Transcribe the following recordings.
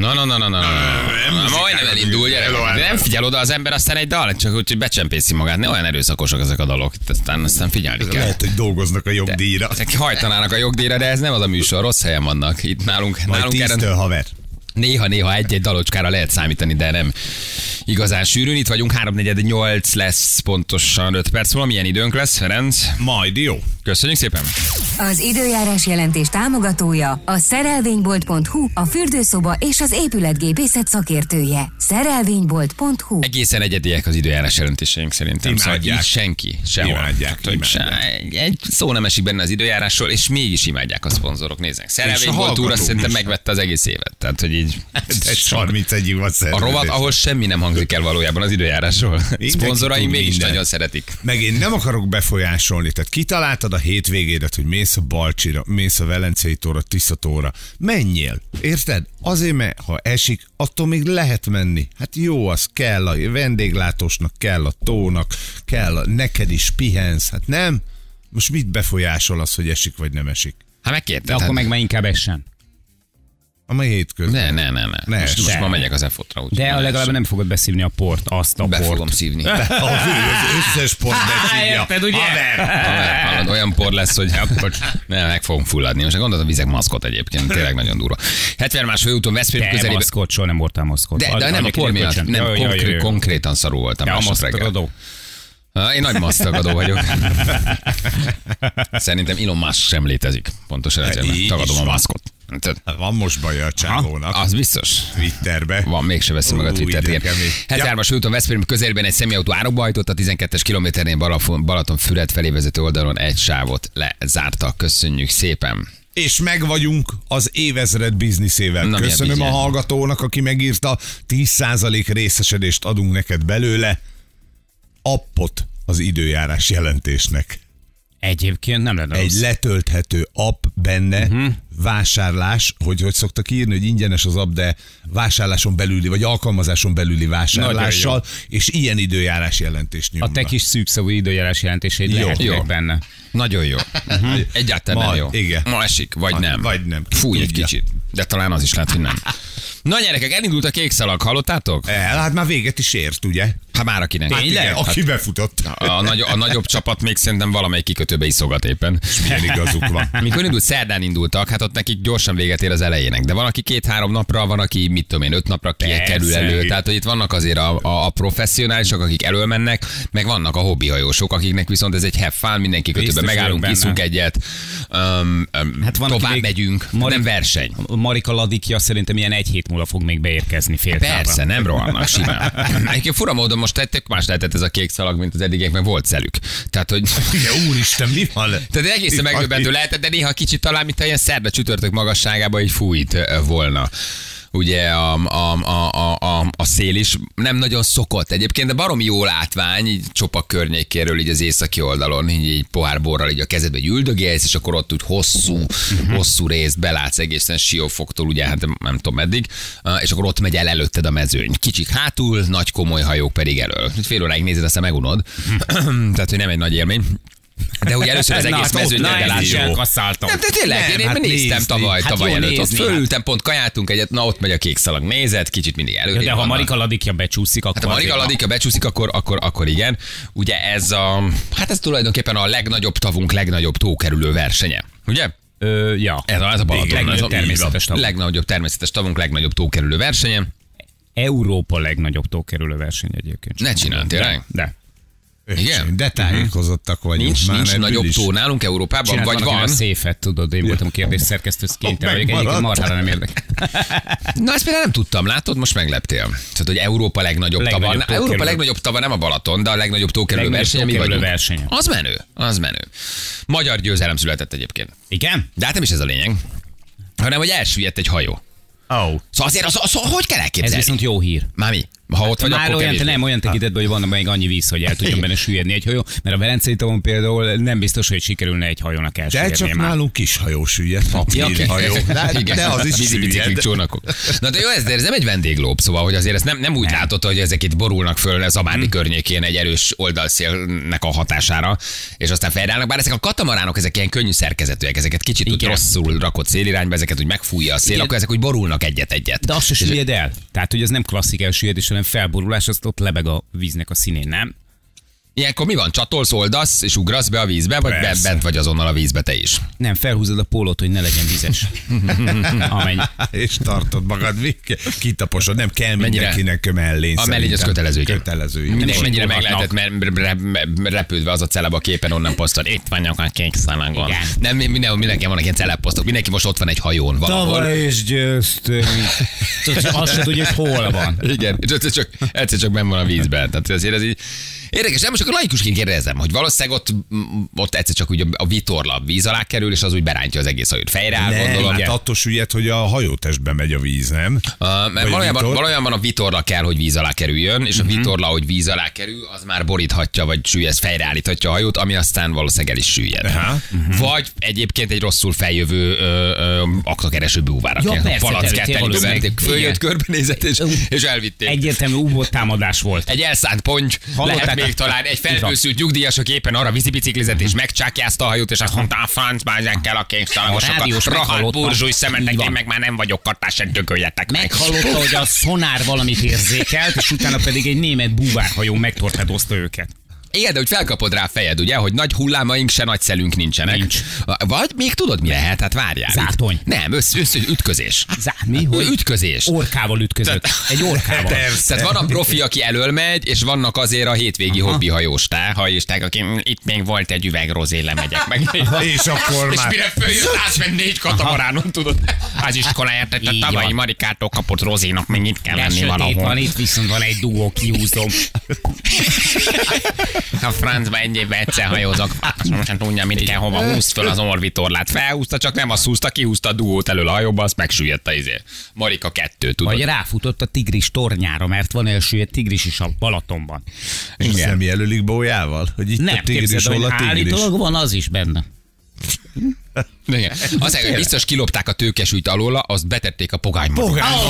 Majdnem elindul, gyere. Nem figyel oda az ember, aztán egy dal, csak úgy, hogy becsempészi magát. Ne olyan erőszakosak ezek a dalok. Aztán figyelni kell. Lehet, hogy dolgoznak a jogdíjra. Ezek hajtanának a jogdíjra, de ez nem az a műsor, rossz helyen vannak. Itt nálunk 10-től haver. Néha egy-egy dalocskára lehet számítani, de nem igazán sűrűn. Itt vagyunk, 3:48 lesz pontosan 5 perc múlva. Milyen időnk lesz, Ferenc? Majd jó. Köszönjük szépen. Az időjárás jelentés támogatója a szerelvénybolt.hu, a fürdőszoba és az épületgépészet szakértője. Szerelvénybolt.hu. Egészen egyediek az időjárás jelentéseink szerintem. Imádják. Szóval így senki sehol. Imádják. Egy szó nem esik benne az időjárásról, és mégis imádják a szponzorok. Nézzenek. Szerelvénybolt úr azt szerintem megvette az egész évet. Tehát, hogy így... Ez 31-ig van a rovat, ahol semmi nem hangzik el valójában az időjárásról. Szponzoraim mégis nagyon szeretik. Meg én nem akarok befolyásolni. Tehát kitaláltad a hétvégédet, hogy mész a Balcsira, mész a Velencei tóra, Tiszatóra. Menjél. Érted? Azért, mert ha esik, attól még lehet menni. Hát jó, az kell a vendéglátósnak, kell a tónak, neked is pihensz. Hát nem? Most mit befolyásol az, hogy esik vagy nem esik? Hát megkérted. De akkor meg már inkább essen. A mai hétközben. Ne. Most ma megyek az EFOT-ra. De legalább nem fogod beszívni a port, azt a Be port. fogom szívni. Az összes port beszívja. Érted, ugye? Hallod, olyan por lesz, hogy meg fogom fulladni. Most gondoltam, vizek maszkot egyébként, tényleg nagyon durva. 70 más főúton Veszprém közelében. Maszkot, soha nem voltál maszkot. De nem a por miatt, nem, konkrétan szarul voltam másnap reggel. Én nagy masztagadó vagyok. Szerintem Elon Musk sem létezik. Pontosan ezért tagadom a maszkot. Van most baja a csávónak. Az biztos. Twitterbe. Van, mégse veszi meg a Twittert. 73-as úton Veszprém közelében egy személyautó árokba hajtott, a 12-es kilométernél Balatonfüred felé vezető oldalon egy sávot lezárta. Köszönjük szépen. És meg vagyunk az évezred bizniszével. Köszönöm a hallgatónak, aki megírta, 10% részesedést adunk neked belőle. Appot az időjárás jelentésnek. Egyébként nem lenne egy letölthető app benne, vásárlás, hogy szoktak írni, hogy ingyenes az app, de vásárláson belüli, vagy alkalmazáson belüli vásárlással, és ilyen időjárás jelentést nyomva. A te kis szűkszavú időjárás jelentését lehetnek benne. Nagyon jó. Egyáltalán nem jó. Igen. Ma esik, vagy nem. Vagy nem. Fúj egy kicsit. De talán az is lehet, hogy nem. Na gyerekek, elindult a kék szalag, hallottátok? Hát már véget is ért, ugye? Hát már akinek. Hát igen, aki befutott. A nagyobb csapat még szerintem valamelyik kikötőbe iszogat éppen. És milyen igazuk van. Mikor indult, szerdán indultak, hát ott nekik gyorsan véget ér az elejének. De van, aki 2-3 napra, van, aki 5 napra kerül elő. Tehát, hogy itt vannak azért a professzionálisok, akik elől mennek, meg vannak a hobbihajósok, akiknek viszont ez egy have fun, minden kikötőben megállunk, iszunk egyet, hát tovább megyünk, nem verseny. Marika Ladikja szerintem ilyen 1 hét múlva fog még beérkezni féltávra. Persze, nem rohannak simán. Egyébként fura módon most tettek más lehetett ez a kék szalag, mint az eddigiek, meg volt szelük. Tehát, hogy... Ja, úristen, mi van? Tehát egészen megdöbbentő lehetett, de néha kicsit talán, mint ilyen szerda csütörtök magasságában így fújt volna. Ugye a szél is nem nagyon szokott egyébként, de baromi jó látvány, így Csopak környékéről, így az északi oldalon, így pohár borral így a kezedbe üldögélsz, és akkor ott úgy hosszú részt belátsz egészen Siófoktól, ugye hát nem tudom meddig, és akkor ott megy el előtted a mezőny. Kicsik hátul, nagy komoly hajók pedig elől. Fél óráig nézed, aztán megunod. Tehát, hogy nem egy nagy élmény. De ugye először az egész mezőnyt elkasszáltam. Nem, de tényleg, én néztem tavaly előtt. Ott fölültem, pont kajáltunk egyet, na ott megy a kék szalag. Nézed, kicsit mindig előrébb. De ha Marika Ladikja becsúszik, akkor... Hát ha Marika Ladikja becsúszik, akkor igen. Ugye ez ez tulajdonképpen a legnagyobb tavunk, legnagyobb tókerülő versenye. Ugye? Ja. Ez a Balaton. Legnagyobb természetes tavunk. Legnagyobb természetes tavunk, legnagyobb tókerülő versenye. Európa legnagyobb tókerülő verseny egyébként. Ne csinálj, tényleg? De. Igen? De tájékozottak vagyunk. Nincs nagyobb tó nálunk Európában, vagy van? A széfet, tudod, én voltam a kérdés szerkesztő, kénytelen vagyok, egyébként marhára nem érdekel. Na, ezt például nem tudtam, látod, most megleptél. Tehát, hogy Európa legnagyobb tava. Európa legnagyobb tava nem a Balaton, de a legnagyobb tókerülő verseny, mi vagyunk. Az menő. Magyar győzelem született egyébként. Igen? De hát nem is ez a lényeg, hanem, hogy elsüllyedt egy hajó. Oh. Szóval azért, hogy kell elképzelni? Ez viszont jó hír. Már mi? Ha ott vagy, Már akkor olyan, kevésbé. nem olyan tekintetben, hogy van még annyi víz, hogy el tudjon benne süllyedni egy hajó, mert a Velencei tóon például nem biztos, hogy sikerülne egy hajónak De elsüllyedni csak már. nálunk kis hajó süllyed, papír hajó. De az is Vízibiciklik, süllyed. csónakok. Na de jó, ez nem egy vendéglób, szóval, hogy azért ezt nem úgy látod, hogy ezek itt borulnak föl Zabárdi környékén egy erős oldalszélnek a hatására, és aztán fejreállnak. Bár ezek a katamaránok, ezek ilyen könnyű szerkezetűek, ezeket kicsit úgy Igen. rosszul rakott szélirányba, ezeket úgy megfújja a szél, Igen. akkor ezek úgy borulnak egyet-egyet. De az se süllyed el. Tehát, hogy ez nem klasszik elsüllyedés, hanem felborulás, azt ott lebeg a víznek a színén, nem? Ilyenkor mi van? Csatolsz, oldasz, és ugrasz be a vízbe, vagy Persze. bent vagy azonnal a vízbe te is? Nem, felhúzod a pólót, hogy ne legyen vizes. Amennyi. És tartod magad, kitaposod, nem kell Mennyire? mindenkinek mellén. A mellény az szerintem. kötelező. igen. Kötelező. Mennyire meg indulhatnak. lehetett repődve az a celeb a képen, onnan posztol. Itt vagyok a kék szalagon. Igen. Nem, mindenki vannak ilyen celebposztok. Mindenki most ott van egy hajón valahol. Tavaly is győztünk. Azt se tudja, hogy hol van. Igen, és egyszer csak benn van a vízben. Tehát azért ez így érdekes, nem most akkor laikusként kérdezem, hogy valószínűleg ott egyszer csak úgy a vitorla víz alá kerül, és az úgy berántja az egész hajót. Fejreáll, Nem, gondolom. hát attól süllyed, hogy a hajótestben megy a víz, nem? Mert Vagy vitor? valójában a vitorla kell, hogy víz alá kerüljön, és a vitorla, hogy víz alá kerül, az már boríthatja, vagy süllyed, fejreállíthatja a hajót, ami aztán valószínűleg el is süllyed. Aha. Vagy egyébként egy rosszul feljövő aktakereső búvár, aki Ja, a persze, palackát tényleg, verték, följött, igen. körbenézett, és elvitték. Egyértelmű U-boat támadás volt. Egy elszánt ponty, Hallották lehet a- még talán egy felbőszült nyugdíjas, aki éppen arra vízibiciklizett, és megcsákjázta a hajót, és azt mondta, a francba ezekkel a kékszalagosokkal. rádiós Rohadt meghallotta. burzsúj szemetek, Így én van. meg már nem vagyok kartásen, dögöljetek meg. Meghallotta, hogy a szonár valamit érzékelt, és utána pedig egy német búvárhajó megtorpedozta őket. Igen, de hogy felkapod rá a fejed, ugye, hogy nagy hullámaink se, nagy szelünk nincsenek. Nincs. Vagy még tudod, mi lehet? Hát várjál. Zátony. Nem, ütközés. Mi? Hogy? Ütközés. Orkával ütközött. Egy orkával. Tehát van a profi, aki elől megy, és vannak azért a hétvégi hobbihajós hajósták, aki itt még volt egy üveg rozé, lemegyek meg. És akkor És már... mire följött, átment 4 katamaránon, tudod. Az iskoláját, tehát a Így tavalyi van. Marikától kapott rozénak még itt kell lenni Sötét valahol. van, itt viszont van egy dugó, kihúzom. A francba egy évben egyszer hajózok. Most sem tudja, mit kell hova. Húzd föl az orvitorlát. Felhúzta, csak nem azt húzta, kihúzta a dugót elől a hajóba, azt megsüllyedt a izé. Marika 2, tudod. Vagy ráfutott a tigris tornyára, mert van elsüllyedt tigris is a Balatonban. És nem jelölik bójával? Hogy itt Nem, a tigris, képzeld, hol hogy a tigris? állítólag van az is benne. Igen. Azt hogy biztos kilopták a tőkesúlyt alóla, azt betették a pogányba.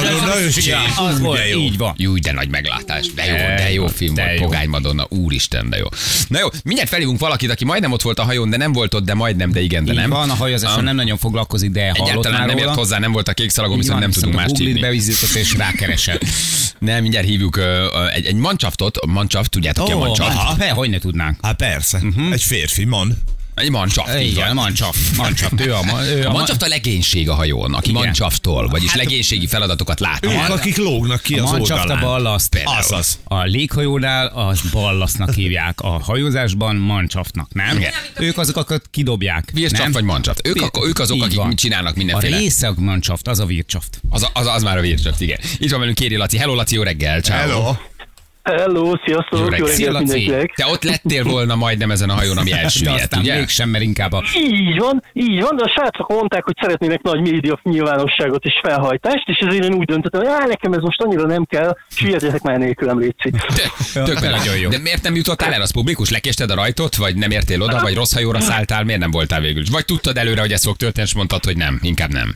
Az volt, így van. Jó, de nagy meglátás. De jó film de volt. jó. Pogány Madonna, úristen, de jó. Na jó, mindjárt felhívunk valakit, aki majdnem ott volt a hajón, de nem volt ott, de majdnem, de igen, de Így nem. van, a hajózással nem nagyon foglalkozik, de hallott Egyáltalán már nem ért róla. hozzá, nem volt a kék szalagon, Így viszont van, nem tudunk viszont más a Google-t hívni. bevizitott és rákeresett. Nem, mindjárt hívjuk egy Mancsaftot, tudjátok ki a Mancshaft? Hogy ne tudnánk. Hát persze, egy férfi, man. Egy Mancshaft, így Igen, van. Mancshaft. Ő A Mancshaft a legénység a hajón, aki Igen. Mancsaftól, vagyis Hát- legénységi feladatokat lát. Ők, akik lógnak ki A az Mancshaft a oldalán. ballaszt. Azaz. A léghajónál az ballasznak hívják, a hajózásban Mancshaftnak, nem? Igen. Ők azok, akik kidobják. Vircsaft nem? vagy Mancshaft. Ők azok, Így akik van. csinálnak A mindenféle. részeg Mancshaft, az a Vircsaft. Az már a Vircsaft, igen. Itt van velünk Kéri Laci. Hello Laci, jó reggel. Ciao. Hello. Hello, sziasztok, jó reggelt. Szia, reggelt Laci. mindenkinek. Te ott lettél volna majdnem ezen a hajón, ami De elsüllyedt, aztán ugye? mégsem, mert inkább a... Így van, de a srácok mondták, hogy szeretnének nagy média nyilvánosságot és felhajtást, és ezért én úgy döntöttem, hogy nekem ez most annyira nem kell, süllyedjetek már nélkülem, létszik. Tök nagyon jó. De miért nem jutottál el? Az publikus? Lekésted a rajtot? Vagy nem értél oda? Vagy rossz hajóra szálltál? Miért nem voltál végül is? Vagy tudtad előre, hogy ez fog történni, és mondtad, hogy nem? Inkább nem.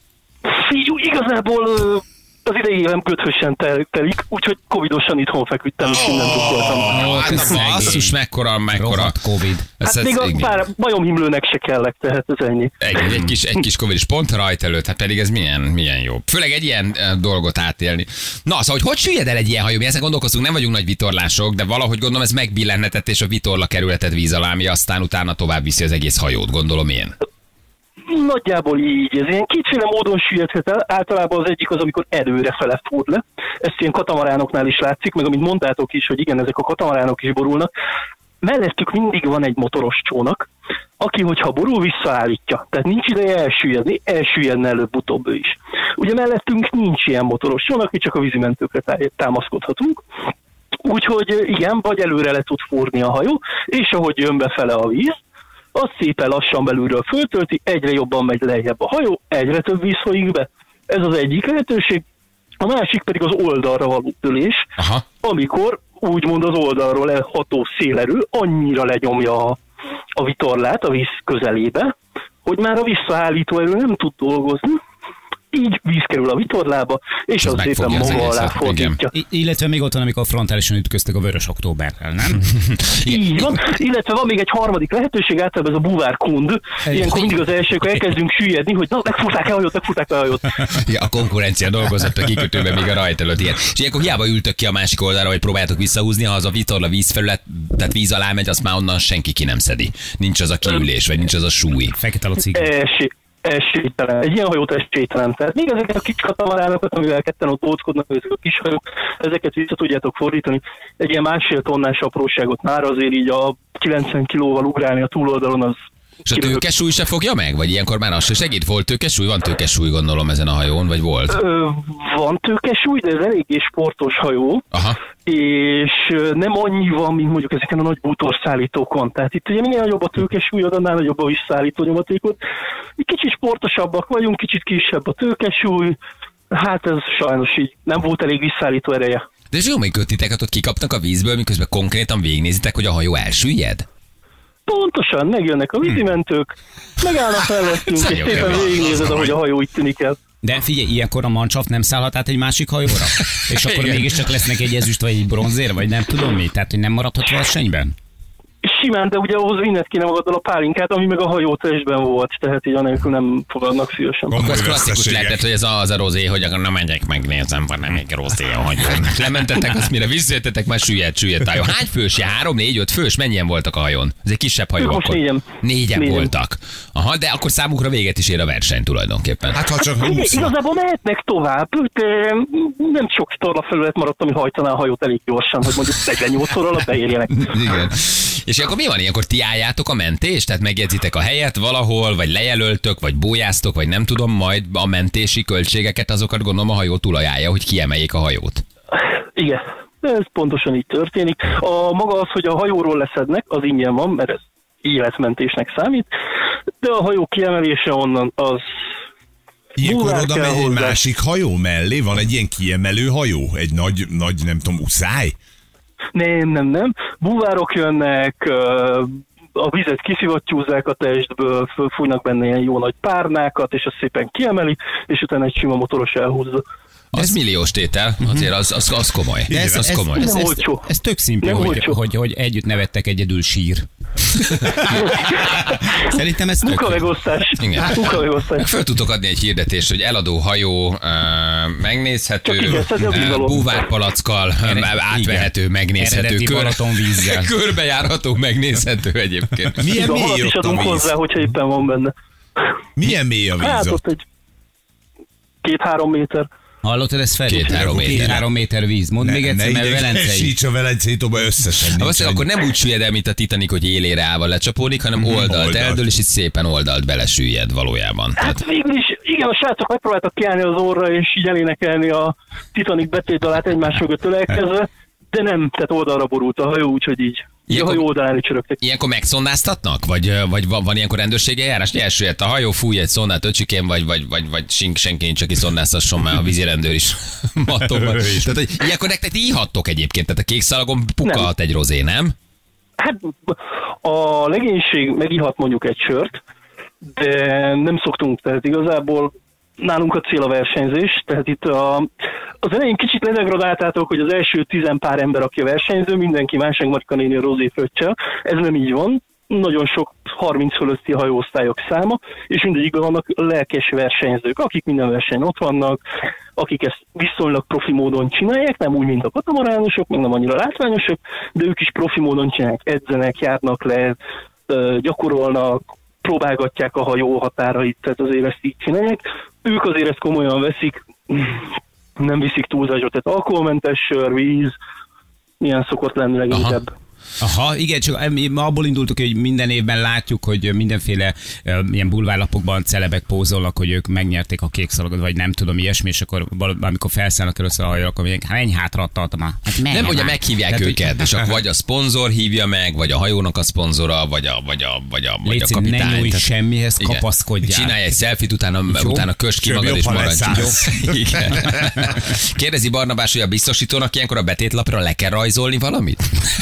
Igazából az idei évem köthösen telik, úgyhogy covidosan itthon feküdtem, és mindent tudtam. Hát a basszus, mekkora. Rohadt Covid. Hát még a pár majomhimlőnek se kellek, tehát ez ennyi. Egy kis Covid is pont a rajt előtt, hát pedig ez milyen jó. Főleg egy ilyen dolgot átélni. Na, szóval, hogy süllyed el egy ilyen hajó? Mi ezen gondolkozunk, nem vagyunk nagy vitorlások, de valahogy gondolom ez megbillenhetett, és a vitorla kerületett víz alá, ami aztán utána tovább viszi az egész hajót, gondolom én. Nagyjából így. Ez ilyen kétféle módon süllyedhet el. Általában az egyik az, amikor előrefele fúr le. Ezt ilyen katamaránoknál is látszik, meg amit mondtátok is, hogy igen, ezek a katamaránok is borulnak. Mellettük mindig van egy motoros csónak, aki, hogyha borul, visszaállítja. Tehát nincs ideje elsüllyedni, elsüllyedne előbb-utóbb ő is. Ugye mellettünk nincs ilyen motoros csónak, mi csak a vízimentőkre támaszkodhatunk. Úgyhogy igen, vagy előre le tud fúrni a hajó, és ahogy jön befele a víz, az szépen lassan belülről föltölti, egyre jobban megy lejjebb a hajó, egyre több víz folyik be. Ez az egyik lehetőség. A másik pedig az oldalra való dőlés, amikor úgymond az oldalról elható szélerő annyira lenyomja a vitorlát a víz közelébe, hogy már a visszaállító erő nem tud dolgozni, így víz kerül a vitorlába, és az szépen maga alá fordítja. Illetve még ott van, amikor frontálisan ütköztek a Vörös Októberrel, nem? Így van. Illetve van még egy harmadik lehetőség, általában ez a buvárkund. Ilyenkor mindig az elsők elkezdünk süllyedni, hogy na, megfúrták el a hajót. Ja, a konkurencia dolgozott a kikötőben még a rajt előtt ilyen. És ilyenkor hiába ültök ki a másik oldalra, hogy próbáljátok visszahúzni, ha az a vitorla vízfelület, tehát víz alá megy, azt már onnan senki ki nem szedi. Nincs az a kiülés, vagy nincs az a súly. Fekete Laci. Esélytelen. Egy ilyen hajót esélytelen. Tehát még ezeket a kis katamaránokat, amivel ketten ott óckodnak, ezek a kis hajók, ezeket vissza tudjátok fordítani. Egy ilyen 1,5 tonnás apróságot már azért így a 90 kilóval ugrálni a túloldalon, az... És a tőkesúly se fogja meg? Vagy ilyenkor már az se segít? Volt tőkesúly? Van tőkesúly, gondolom, ezen a hajón, vagy volt? Van tőkesúly, de ez eléggé sportos hajó. Aha. És nem annyi van, mint mondjuk ezeken a nagy bútorszállítókon. Tehát itt ugye minél nagyobb a tőkesúlyod, annál nagyobb a visszaállító nyomatékod. Mi kicsit sportosabbak vagyunk, kicsit kisebb a tőkesúly. Hát ez sajnos így nem volt elég visszaállító ereje. De és jó, még kötiteket ott kikapnak a vízből, miközben konkrétan végignézitek, hogy a hajó elsüllyed? Pontosan, megjönnek a vízimentők, megállnak mellettünk, és szépen végignézed, ahogy a hajó itt tűnik el. De figyelj, ilyenkor a Mannschaft nem szállhat át egy másik hajóra? És akkor mégiscsak lesznek egy ezüst vagy egy bronzér, vagy nem tudom mi? Tehát, hogy nem maradhat versenyben? Simán, de ugye ahhoz vinned kéne magaddal a pálinkát, ami meg a hajó testben volt, tehát így anélkül nem fogadnak szívesen. Akkor az klasszikus lehetett, hogy ez az a rozé, hogy akkor nem megyek, megnézem, van nem még rozé a hajón. Lementetek, azt mire visszajöttetek, már süllyedt a hajó. Hány fős? 3, 4, 5 fős? Mennyien voltak a hajón? Ez egy kisebb hajó most akkor. Négyen voltak. Aha, de akkor számukra véget is ér a verseny tulajdonképpen. Hát ha csak 20. Igazából mehetnek tovább, de nem sok torlafelület maradt, ami hajtaná a hajót elég gyorsan, hogy mondjuk 48 óra alatt beérjenek. Igen. És akkor mi van ilyenkor? Ti álljátok a mentést? Tehát megjegyzitek a helyet valahol, vagy lejelöltök, vagy bójáztok, vagy nem tudom, majd a mentési költségeket azokat gondolom a hajó tulajánlja, hogy kiemeljék a hajót. Igen, ez pontosan így történik. A maga az, hogy a hajóról leszednek, az ingyen van, mert ez életmentésnek számít, de a hajó kiemelése onnan az... Ilyenkor oda megy egy másik hajó mellé? Van egy ilyen kiemelő hajó? Egy nagy nem tudom, uszály? Nem. Búvárok jönnek, a vizet kiszivattyúzzák a testből, fújnak benne ilyen jó nagy párnákat, és azt szépen kiemeli, és utána egy sima motoros elhúzza. Az milliós tétel, azért az komoly. De ez komoly. Ez tök szimpli, hogy együtt nevettek, egyedül sír. Szerintem ez tök. Munkamegosztás. Föl tudtok adni egy hirdetést, hogy eladó hajó megnézhető, búvárpalackkal átvehető, megnézhető, eredeti Balatonvízzel. körbejárható, megnézhető egyébként. Milyen mély is ott a adunk víz? hozzá, hogyha éppen van benne. Milyen mély a víz Hát ott? ott egy 2-3 méter. Hallottad ezt fel? 2-3 méter. 2-3 méter víz. Mondd még egyszer, mert Velencei. Esíts a Velencei tóba összesen. Akkor nem úgy süllyed el, mint a Titanic, hogy élére állva lecsapódik, hanem oldalt eldől, és itt szépen oldalt belesüllyed valójában. Hát végül is, igen, a srácok megpróbáltak kiállni az orra, és így elénekelni a Titanic betétdalát egymás mögött ölelkezve, de nem, tehát oldalra borult a hajó, úgyhogy így. A hajó oldalán csörögtek. Ilyenkor megszondáztatnak? Vagy van ilyenkor rendőrségi eljárás? Elsőjött a hajó, fúj egy szondát öcsikén, vagy senki nincs, aki szondáztasson, már a vízirendőr is mattóban. Tehát, hogy ilyenkor nektek íhattok egyébként, tehát a kék szalagon pukkalhat egy rozé, nem? Hát a legénység megihat mondjuk egy sört, de nem szoktunk, tehát igazából nálunk a cél a versenyzés, tehát itt az elején kicsit ledegradáltátok, hogy az első 10 pár ember, aki a versenyző, mindenki más, Marika néni a rozé fröccsel. Ez nem így van. Nagyon sok 30 fölötti hajóosztályok száma, és mindegyikben vannak lelkes versenyzők, akik minden versenyen ott vannak, akik ezt viszonylag profi módon csinálják, nem úgy, mint a katamaránosok, meg nem annyira látványosak, de ők is profi módon csinálják, edzenek, járnak le, gyakorolnak, próbálgatják a hajó határait, tehát azért ezt így csinálják. Ők azért ezt komolyan veszik, nem viszik túlzásra, tehát alkoholmentes sör, víz, ilyen szokott lenni leginkább. Aha, igen, csak mi abból indultuk, hogy minden évben látjuk, hogy mindenféle ilyen bulvárlapokban celebek pózolnak, hogy ők megnyerték a kék szalagot, vagy nem tudom, ilyesmi, és akkor amikor felszállnak először a hajóra, akkor mondják, menj hátra, tartom. Hát Nem, ugye meghívják tehát, őket, és akkor vagy a szponzor hívja meg, vagy a hajónak a szponzora, vagy a kapitány. Ne nyújj Tehát- semmihez, Igen. kapaszkodjál. Csinálj egy selfie-t, utána kösd ki Több magad, jobb, és ha maradj. leszállsz. Igen. Kérdezi Barnabás, hogy a biztosítónak ilyenkor a betétlapra le kell rajzolni valamit?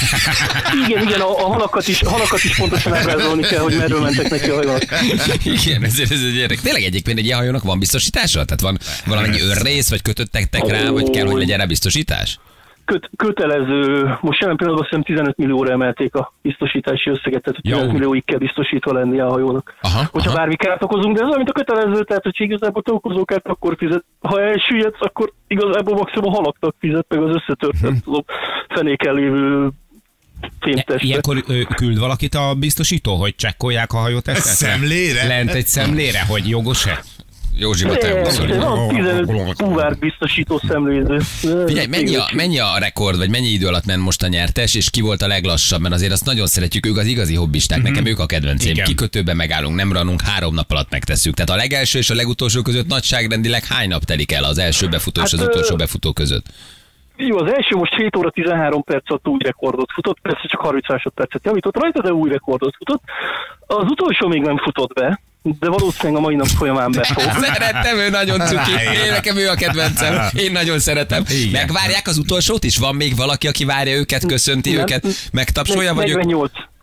Igen, a halakat is pontosan ábrázolni kell, hogy merről mentek neki a hajónak. Igen, ez egy érdekes. Tényleg egyébként egy ilyen hajónak van biztosítása? Tehát van valamennyi őrrész, vagy kötöttek rá, vagy kell, hogy legyen rá biztosítás? Kötelező, most jelen pillanatban azt hiszem 15 millióra emelték a biztosítási összeget, tehát 15 millióig kell biztosítva lennie a hajónak. Hogyha bármi kárt okozunk, de ez olyan, mint a kötelező, tehát hogy igazából te okozó kárt, akkor fizet. Ha elsüllyedsz, akkor igazából maximum a halaknak fizet, meg az összetört, tudom, fenéken lévő fémtestre. Ilyenkor küld valakit a biztosító, hogy csekkolják a hajót esetleg? Szemlére? Lent egy szemlére, hogy jogos-e? Józsiba, te Van 15 kúvár biztosító szemléző. Figyelj, mennyi a rekord, vagy mennyi idő alatt ment most a nyertes, és ki volt a leglassabb, mert azért azt nagyon szeretjük, ők az igazi hobbisták, nekem ők a kedvencém. Igen. Kikötőben megállunk, nem ranunk, 3 nap alatt megtesszük. Tehát a legelső és a legutolsó között nagyságrendileg hány nap telik el az első befutó és az utolsó befutó között? Jó, az első most 7 óra 13 perc alatt új rekordot futott, persze csak 30 másodpercet javított rajta, de új rekordot futott. Az utolsó még nem futott be, de valószínűleg a mai nap folyamán be fog. Szeretem, ő nagyon cuki. Én nekem ő a kedvencem. Én nagyon szeretem. Igen. Megvárják az utolsót is? Van még valaki, aki várja őket, köszönti őket, megtapsolja, vagy ők...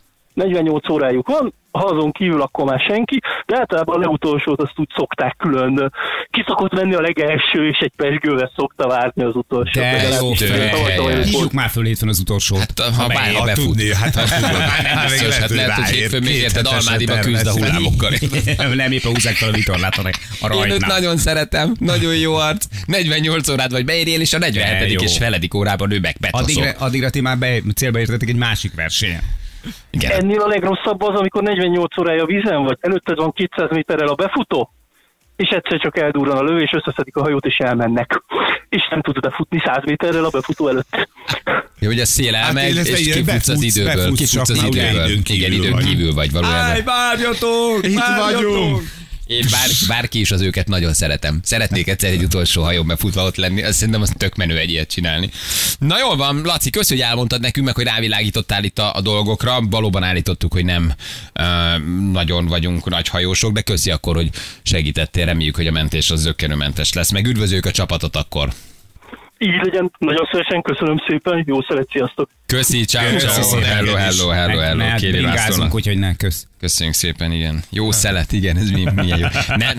48 órájuk van, ha azon kívül akkor már senki, de általában a legutolsót azt úgy szokták külön. Ki szokott menni a legelső, és egy pezsgővel szokta várni az utolsót. De jó, hívjuk már föl hétfőn az utolsót. Hát, ha bár, Ha befut. tudni, hát ha tudod. Nem biztos, hát lehet, hogy hétfőn még érted, Almádiba küzd a hullámokkal. Nem éppen húzzák fel a vitorlát a Én őt rajtnál. nagyon szeretem, nagyon jó arc. 48 órát vagy beérjél, és a 47. jó. és feledik órában ő megbetoszol. Addigra ti már célba értetek egy másik versenyen. Igen. Ennél a legrosszabb az, amikor 48 órája vízen vagy, előtted van 200 méterrel a befutó, és egyszer csak eldurran a lövés, összeszedik a hajót és elmennek. És nem tudod befutni 100 méterrel a befutó előtt. Jó, hogy a szél elmegy, illetve és ilyen kifutsz az befutsz, időből. Kifutsz az csak már időből. időn kívül Igen, időn vagy. kívül vagy valójában. Várjatok! Itt vagyunk. Én bárki is az őket nagyon szeretem. Szeretnék egyszer egy utolsó hajón befutva ott lenni, azt szerintem az tök menő egy ilyet csinálni. Na jól van, Laci, kösz, hogy elmondtad nekünk, meg hogy rávilágítottál itt a dolgokra. Valóban állítottuk, hogy nem nagyon vagyunk nagy hajósok, de köszi akkor, hogy segítettél. Reméljük, hogy a mentés az zökkenőmentes lesz. Meg üdvözöljük a csapatot akkor. Így legyen, nagyon szívesen, köszönöm szépen, jó szeret, sziasztok! Köszi, ciao, Köszi ciao. szépen, Hello, Kéri Bringázunk, Lászlónak. úgyhogy ne kösz. Köszönjük szépen, igen. Jó szelet, igen, ez milyen jó.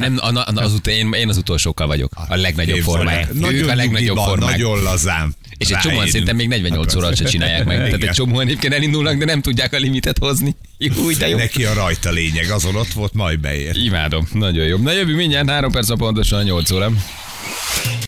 Én az utolsókkal vagyok. A legnagyobb formák. Ők Nagyon a legnagyobb nyugiban, formák. nagyon lazán. És egy csomóan szerintem még 48 órát se csinálják meg. Tehát egy csomóan egyébként elindulnak, de nem tudják a limitet hozni. Jó, de jó. Neki a rajta lényeg, azon ott volt, majd beér. Imádom, nagyon jó. Na jövő mindjárt 3 perc pontosan 8 óra.